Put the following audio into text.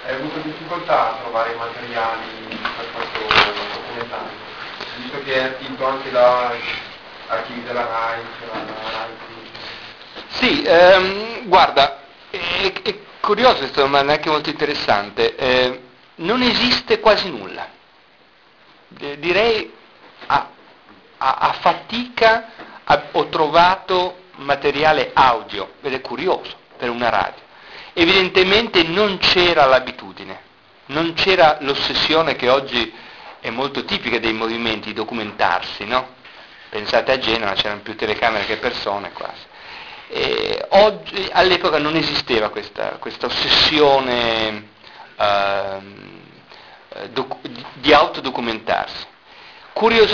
hai avuto difficoltà a trovare materiali per questo documentario, visto che è attivo anche da archivi della RAI, la RAI. Sì, guarda, è curioso questa domanda, è anche molto interessante. Non esiste quasi nulla. Direi a fatica ho trovato materiale audio, ed è curioso, per una radio. Evidentemente non c'era l'abitudine, non c'era l'ossessione che oggi è molto tipica dei movimenti, documentarsi, no? Pensate a Genova, c'erano più telecamere che persone quasi. Oggi, all'epoca non esisteva questa ossessione di autodocumentarsi. Curiosamente